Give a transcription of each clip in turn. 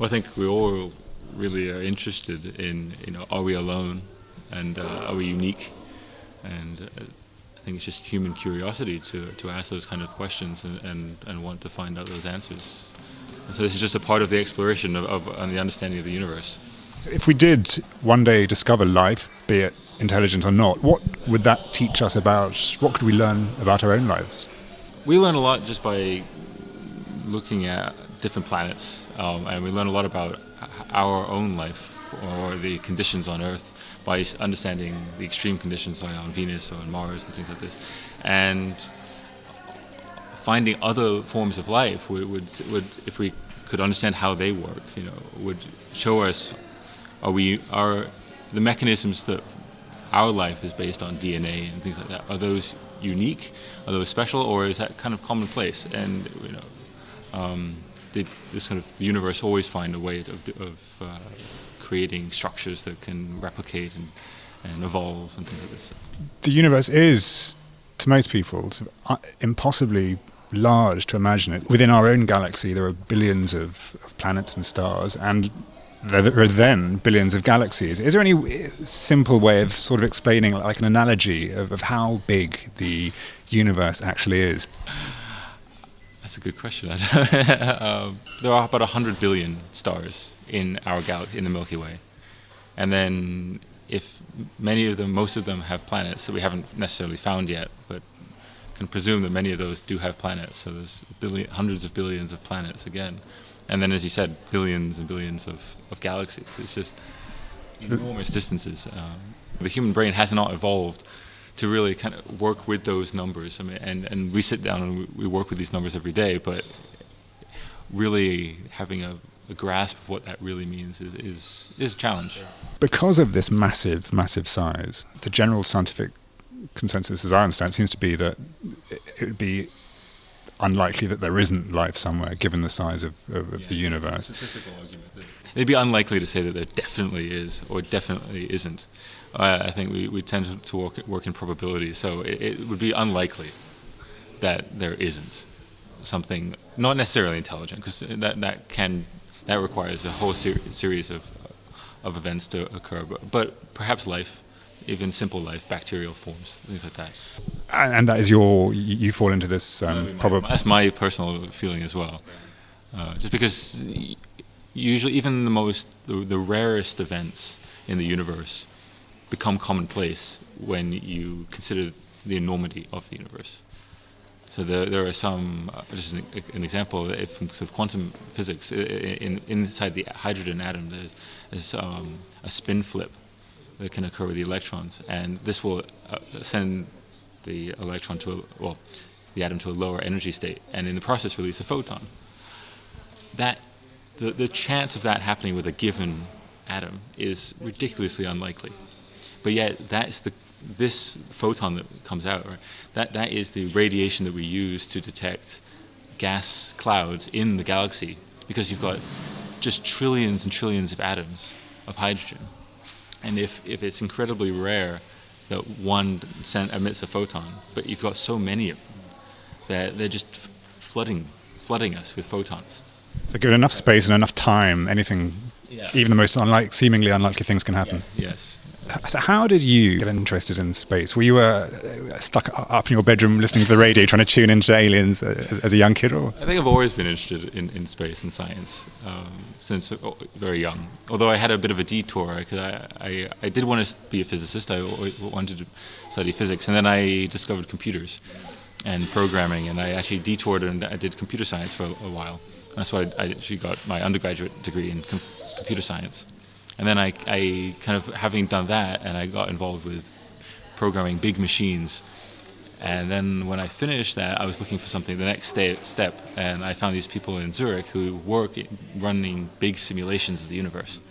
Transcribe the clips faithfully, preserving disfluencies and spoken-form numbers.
Well, I think we all really are interested in, you know, are we alone, and uh, are we unique? And uh, I think it's just human curiosity to to ask those kind of questions and, and, and want to find out those answers. And so this is just a part of the exploration of, of and the understanding of the universe. So if we did one day discover life, be it intelligent or not, what would that teach us about, what could we learn about our own lives? We learn a lot just by looking at different planets, um, and we learn a lot about our own life or the conditions on Earth by understanding the extreme conditions like on Venus or on Mars and things like this. And finding other forms of life would, would, would if we could understand how they work, you know, would show us are we are the mechanisms that our life is based on D N A and things like that. Are those unique? Are those special, or is that kind of commonplace? And you know, um, did this kind of the universe always find a way of, of uh, creating structures that can replicate and, and evolve and things like this? The universe is, to most people, impossibly large to imagine it. Within our own galaxy, there are billions of, of planets and stars, and there are then billions of galaxies. Is there any simple way of sort of explaining, like an analogy of, of how big the universe actually is? That's a good question. um, there are about one hundred billion stars in our galaxy, in the Milky Way. And then if many of them, most of them have planets that we haven't necessarily found yet, but can presume that many of those do have planets. So there's billion, hundreds of billions of planets again. And then, as you said, billions and billions of, of galaxies. It's just enormous distances. Um, the human brain has not evolved to really kind of work with those numbers. I mean, and, and we sit down and we, we work with these numbers every day, but really having a, a grasp of what that really means is, is, is a challenge. Because of this massive, massive size, the general scientific consensus, as I understand, seems to be that it would be unlikely that there isn't life somewhere, given the size of, of, of yeah, the universe. Statistical argument. It'd be unlikely to say that there definitely is or definitely isn't. Uh, I think we, we tend to work, work in probability, so it, it would be unlikely that there isn't something, not necessarily intelligent, because that that can that requires a whole ser- series of of events to occur. But, but perhaps life, even simple life, bacterial forms, things like that. And, and that is your, you fall into this um, my, probably. That's my personal feeling as well. Uh, just because usually even the most, the, the rarest events in the universe become commonplace when you consider the enormity of the universe. So there, there are some, uh, just an, an example, if from sort of quantum physics, in, inside the hydrogen atom, there's, there's um, a spin flip that can occur with the electrons, and this will uh, send the electron to a, well, the atom to a lower energy state, and in the process release a photon. That the the chance of that happening with a given atom is ridiculously unlikely, but yet that's the this photon that comes out. Right? That that is the radiation that we use to detect gas clouds in the galaxy, because you've got just trillions and trillions of atoms of hydrogen. And if, if it's incredibly rare that one sent, emits a photon, but you've got so many of them that they're just f- flooding flooding us with photons. So given enough space and enough time, anything, yeah. even the most unlike, seemingly unlikely things can happen. Yeah. Yes. So how did you get interested in space? Were you uh, stuck up in your bedroom listening to the radio, trying to tune into aliens as, as a young kid? Or? I think I've always been interested in, in space and science um, since very young. Although I had a bit of a detour, because I, I, I did want to be a physicist. I wanted to study physics. And then I discovered computers and programming. And I actually detoured and I did computer science for a, a while. That's why I actually got my undergraduate degree in com- computer science. And then I, I kind of, having done that, and I got involved with programming big machines. And then when I finished that, I was looking for something, the next sta- step, and I found these people in Zurich who work in running big simulations of the universe.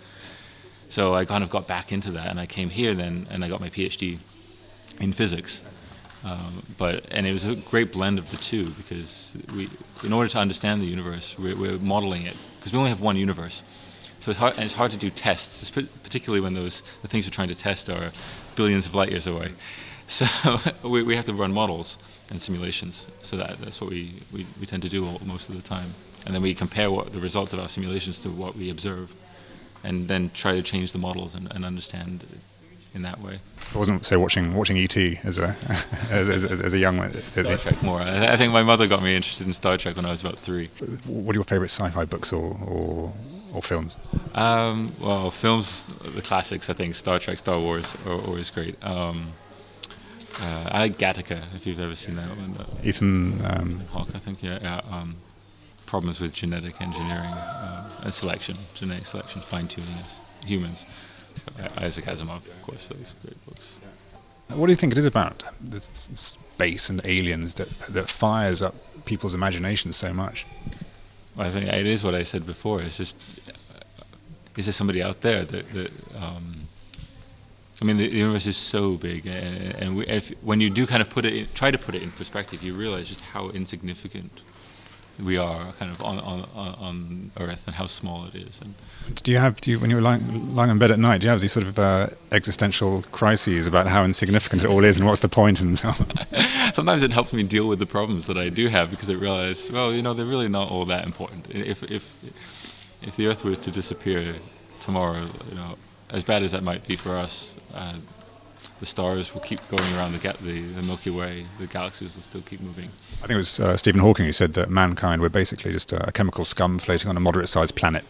So I kind of got back into that, and I came here then, and I got my PhD in physics. Um, but and it was a great blend of the two, because we, in order to understand the universe, we're, we're modeling it, because we only have one universe. So it's hard, and it's hard to do tests, particularly when those the things we're trying to test are billions of light years away. So we, we have to run models and simulations. So that, that's what we, we, we tend to do all, most of the time. and then we compare what the results of our simulations to what we observe, and then try to change the models and, and understand in that way. I wasn't say watching watching E T as a as, as, as a young one. Star Trek more. I, I think my mother got me interested in Star Trek when I was about three. What are your favourite sci-fi books or or, or films? Um, well, films, the classics. I think Star Trek, Star Wars are always great. Um, uh, I like Gattaca, if you've ever seen that one. Ethan um, Hawke, I think. Yeah. yeah um, problems with genetic engineering uh, and selection, genetic selection, fine-tuning as humans. Isaac Asimov, of course, those are great books. What do you think it is about this space and aliens that that fires up people's imaginations so much? Well, I think it is what I said before. It's just, uh, is there somebody out there that, that um, I mean, the, the universe is so big, and, and we, if, when you do kind of put it, in, try to put it in perspective, you realize just how insignificant we are, kind of on, on on Earth, and how small it is. And do you have, do you, when you're lying, lying in bed at night, do you have these sort of uh, existential crises about how insignificant it all is and what's the point and so on? Sometimes it helps me deal with the problems that I do have, because I realize, well, you know, they're really not all that important. If if if the Earth were to disappear tomorrow, you know, as bad as that might be for us, uh, the stars will keep going around the, ga- the the Milky Way. The galaxies will still keep moving. I think it was uh, Stephen Hawking who said that mankind, we're basically just a chemical scum floating on a moderate-sized planet.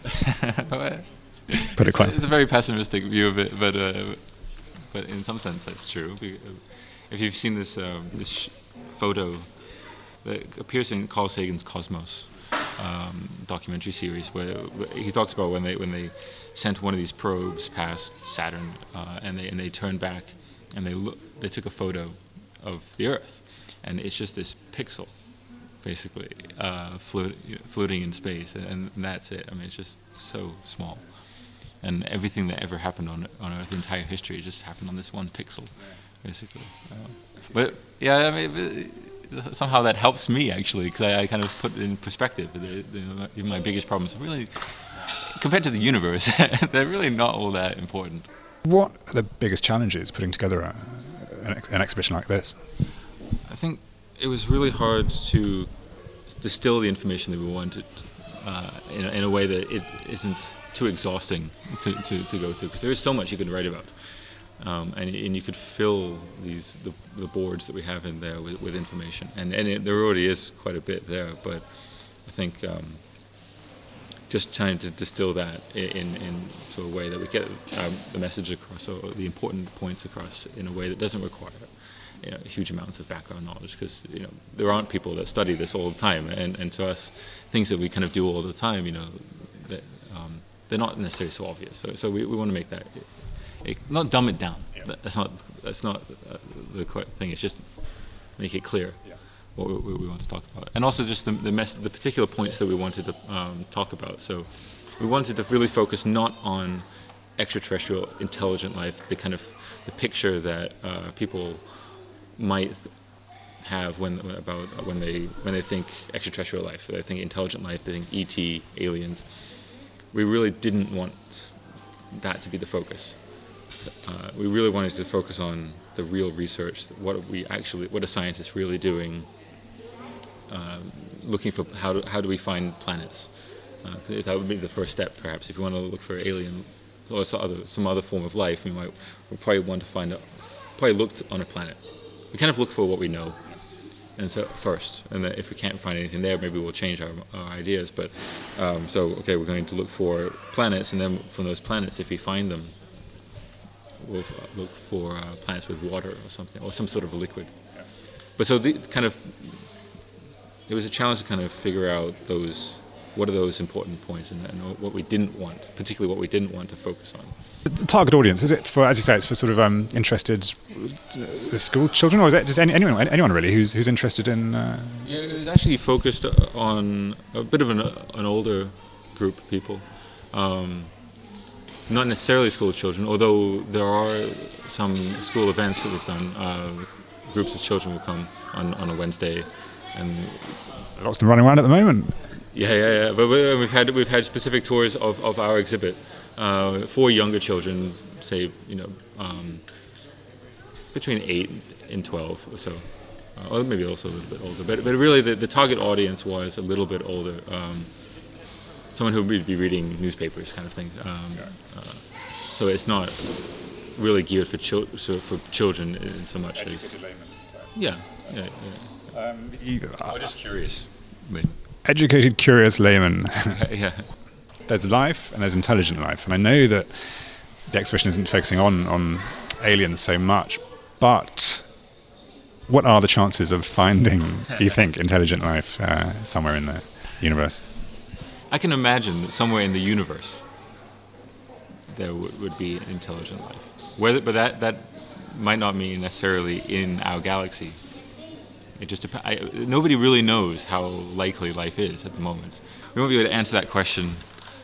Put it quite. It's a very pessimistic view of it, but uh, but in some sense that's true. If you've seen this um, this photo that appears in Carl Sagan's Cosmos um, documentary series, where he talks about when they when they sent one of these probes past Saturn, uh, and they and they turned back and they look, they took a photo of the Earth, and it's just this pixel, basically, uh, float, floating in space, and, and that's it. I mean, it's just so small, and everything that ever happened on on Earth, the entire history, just happened on this one pixel, basically. Uh, but yeah, I mean, somehow that helps me actually, because I, I kind of put it in perspective. The, the, my biggest problems are really, compared to the universe, they're really not all that important. What are the biggest challenges putting together a, an, ex- an exhibition like this? I think it was really hard to distill the information that we wanted uh, in, a, in a way that it isn't too exhausting to, to, to go through, because there is so much you could write about. Um, and, and you could fill these the, the boards that we have in there with, with information, and and it, there already is quite a bit there. But I think um, just trying to distill that in into a way that we get um, the message across, or the important points across, in a way that doesn't require, you know, huge amounts of background knowledge, because, you know, there aren't people that study this all the time, and and to us, things that we kind of do all the time, you know, that um, they're not necessarily so obvious. So so we, we want to make that. It, not dumb it down. Yeah. That's not that's not uh, the correct thing. It's just make it clear, yeah, what we, we want to talk about, and also just the the, mess, the particular points that we wanted to um, talk about. So we wanted to really focus not on extraterrestrial intelligent life, the kind of the picture that uh, people might have when about when they when they think extraterrestrial life. They think intelligent life. They think E T, aliens. We really didn't want that to be the focus. Uh, we really wanted to focus on the real research. What are we actually? What are scientists really doing? Uh, looking for how do, how do we find planets? Uh, that would be the first step, perhaps. If you want to look for alien or some other some other form of life, we might we probably want to find a, probably looked on a planet. We kind of look for what we know, and so first, and then if we can't find anything there, maybe we'll change our, our ideas. But um, so okay, we're going to look for planets, and then from those planets, if we find them, we'll look for uh, planets with water or something, or some sort of liquid. Yeah. But so the kind of, it was a challenge to kind of figure out those, what are those important points, and, and what we didn't want, particularly what we didn't want to focus on. The target audience, is it for, as you say, it's for sort of um, interested uh, school children, or is it just any, anyone, anyone really who's who's interested in? Uh... Yeah, it was actually focused on a bit of an, an older group of people. Um, Not necessarily school children, although there are some school events that we've done. Uh, groups of children will come on, on a Wednesday, and lots of them running around at the moment. Yeah, yeah, yeah. But we've had we've had specific tours of, of our exhibit uh, for younger children, say, you know, um, between eight and twelve or so, uh, or maybe also a little bit older. But but really, the, the target audience was a little bit older. Um, someone who would be reading newspapers, kind of thing. Um, uh, so it's not really geared for chil- so for children in so much as yeah, yeah, yeah. Um, you, I'm just curious. Educated, curious layman. Yeah. There's life and there's intelligent life, and I know that the exhibition isn't focusing on on aliens so much, but what are the chances of finding, you think, intelligent life uh, somewhere in the universe? I can imagine that somewhere in the universe there w- would be intelligent life. Whether, but that, that might not mean necessarily in our galaxy. It just dep- I, nobody really knows how likely life is at the moment. We won't be able to answer that question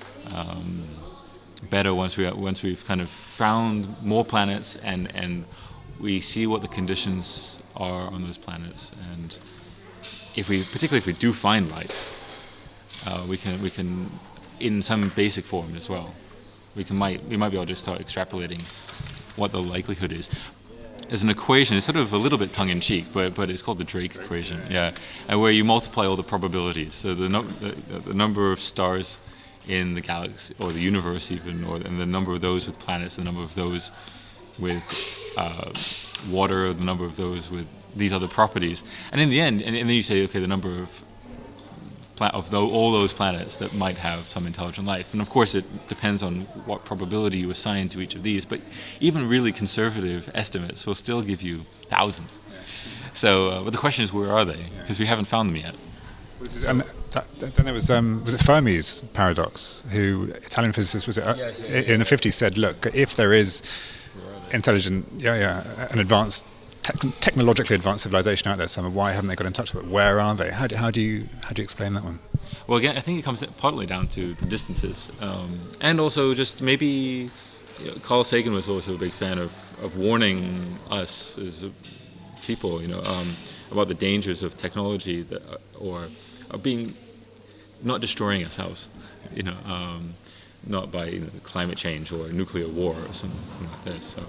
um, better once we once we've kind of found more planets and and we see what the conditions are on those planets, and if we particularly if we do find life, uh, we can we can in some basic form as well. We can might we might be able to start extrapolating what the likelihood is. There's an equation. It's sort of a little bit tongue-in-cheek, but but it's called the Drake equation. Yeah, and where you multiply all the probabilities. So the, no, the the number of stars in the galaxy or the universe, even, or and the number of those with planets, the number of those with uh, water, the number of those with these other properties, and in the end, and, and then you say, okay, the number of pla- of the, all those planets that might have some intelligent life, and of course it depends on what probability you assign to each of these. But even really conservative estimates will still give you thousands. So, uh, but the question is, where are they? Because we haven't found them yet. And that, that, then there was um, was it Fermi's paradox, who Italian physicist was it uh, yes, yes, in the fifties said, look, if there is intelligent, yeah, yeah, an advanced, te- technologically advanced civilization out there somewhere, why haven't they got in touch with it? Where are they? How do, how do you how do you explain that one? Well, again, I think it comes partly down to the distances, um, and also just maybe you know, Carl Sagan was also a big fan of, of warning us as a people, you know, um, about the dangers of technology that, or of being not destroying ourselves, you know, um, not by you know, climate change or nuclear war or something like this. So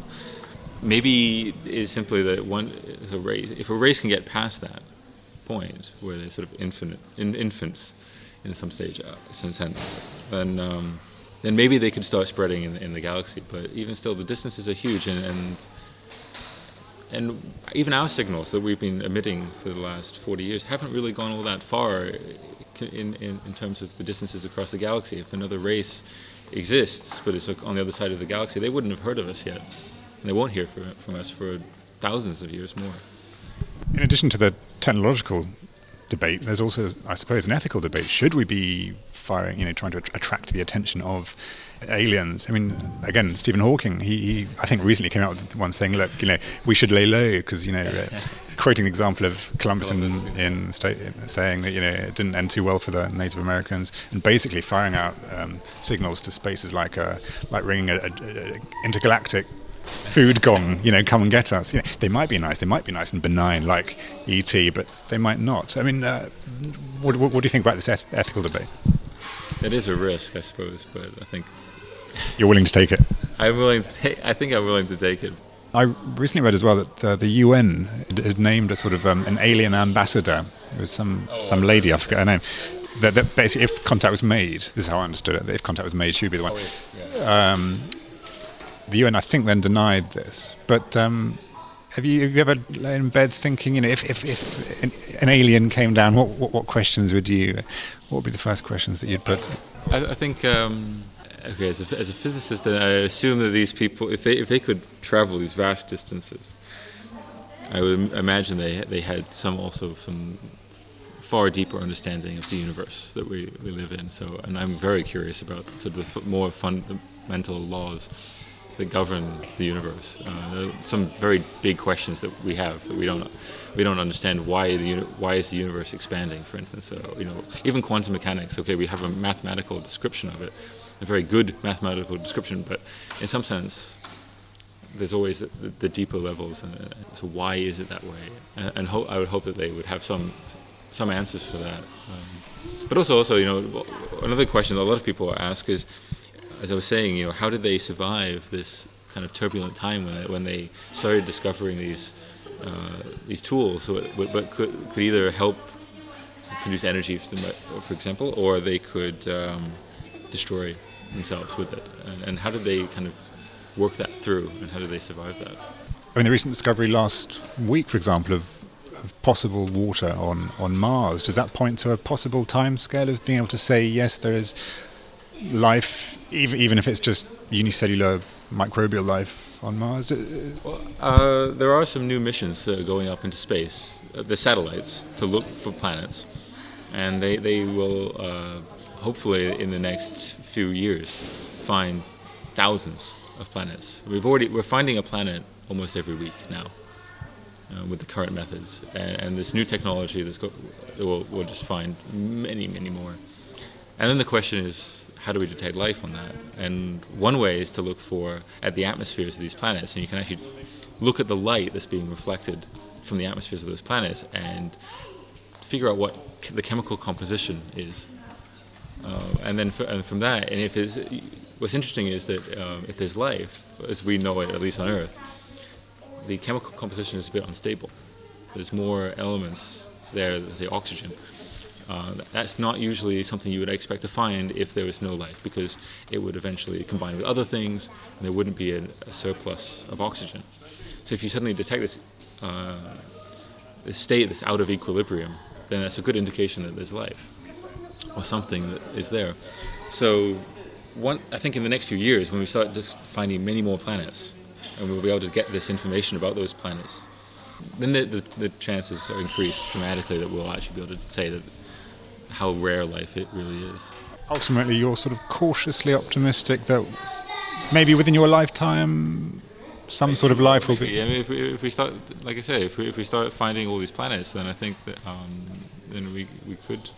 maybe it's simply that one a race, if a race can get past that point where they're sort of infinite in, infants in some stage, uh, in some sense, then um, then maybe they could start spreading in, in the galaxy. But even still, the distances are huge, and, and and even our signals that we've been emitting for the last forty years haven't really gone all that far in, in, in terms of the distances across the galaxy. If another race exists, but it's on the other side of the galaxy, they wouldn't have heard of us yet. And they won't hear from, from us for thousands of years more. In addition to the technological debate, there's also, I suppose, an ethical debate. Should we be firing, you know, trying to attract the attention of aliens? I mean, again, Stephen Hawking, he, he I think recently came out with one saying, look, you know, we should lay low because, you know, uh, quoting the example of Columbus, Columbus in, yeah. in state, saying that, you know, it didn't end too well for the Native Americans, and basically firing out um, signals to spaces like a, like ringing a, a, a intergalactic food gong, you know, come and get us. You know, they might be nice, they might be nice and benign like E T, but they might not. I mean, uh, what, what, what do you think about this eth- ethical debate? It is a risk, I suppose, but I think you're willing to take it. I'm willing to take. I think I'm willing to take it. I recently read as well that uh, the U N had named a sort of um, an alien ambassador. It was some oh, some lady, I forget her name. That, that basically, if contact was made, this is how I understood it. That if contact was made, she would be the one. Oh, yeah. um, The U N, I think, then denied this. But um, have you have you ever laid in bed thinking, you know, if if, if an, an alien came down, what, what what questions would you, what would be the first questions that you'd put? I, I think, um, okay, as a, as a physicist, then I assume that these people, if they if they could travel these vast distances, I would imagine they they had some also some far deeper understanding of the universe that we, we live in. So, and I'm very curious about sort of the more fundamental laws that govern the universe. Uh, there are some very big questions that we have that we don't we don't understand. Why the uni- why is the universe expanding? For instance, so, you know, even quantum mechanics. Okay, we have a mathematical description of it, a very good mathematical description, but in some sense, there's always the, the, the deeper levels. And uh, so, why is it that way? And, and ho- I would hope that they would have some some answers for that. Um, but also, also, you know, another question that a lot of people ask is, as I was saying, you know, how did they survive this kind of turbulent time when they, when they started discovering these uh, these tools, but, but could could either help produce energy, for example, or they could um, destroy themselves with it? And, and how did they kind of work that through, and how did they survive that? I mean, the recent discovery last week, for example, of, of possible water on, on Mars, does that point to a possible timescale of being able to say, yes, there is life, even, even if it's just unicellular microbial life on Mars? Well, uh, there are some new missions uh, going up into space, uh, the satellites, to look for planets, and they, they will, uh, hopefully in the next few years, find thousands of planets. We've already, we're finding a planet almost every week now uh, with the current methods, and, and this new technology that's go, will will just find many, many more. And then the question is, how do we detect life on that? And one way is to look for at the atmospheres of these planets, and you can actually look at the light that's being reflected from the atmospheres of those planets and figure out what the chemical composition is. Uh, and then for, and from that, and if it's, what's interesting is that um, if there's life, as we know it, at least on Earth, the chemical composition is a bit unstable. There's more elements there, say oxygen. Uh, that's not usually something you would expect to find if there was no life, because it would eventually combine with other things, and there wouldn't be a, a surplus of oxygen. So if you suddenly detect this, uh, this state that's out of equilibrium, then that's a good indication that there's life, or something that is there. So one, I think in the next few years, when we start just finding many more planets, and we'll be able to get this information about those planets, then the, the, the chances are increased dramatically that we'll actually be able to say that how rare life it really is. Ultimately, you're sort of cautiously optimistic that maybe within your lifetime, some sort of life will be. Yeah, I mean, if we, if we start, like I say, if we if we start finding all these planets, then I think that um, then we we could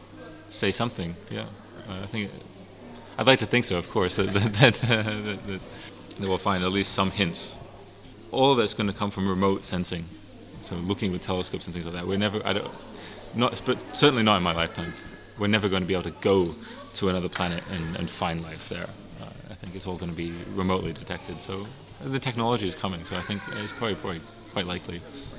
say something. Yeah, uh, I think I'd like to think so. Of course, that that, that, uh, that, that that we'll find at least some hints. All of that's going to come from remote sensing, so looking with telescopes and things like that. We're never, I don't, not, but certainly not in my lifetime. We're never going to be able to go to another planet and, and find life there. Uh, I think it's all going to be remotely detected. So the technology is coming. So I think it's probably, probably quite likely.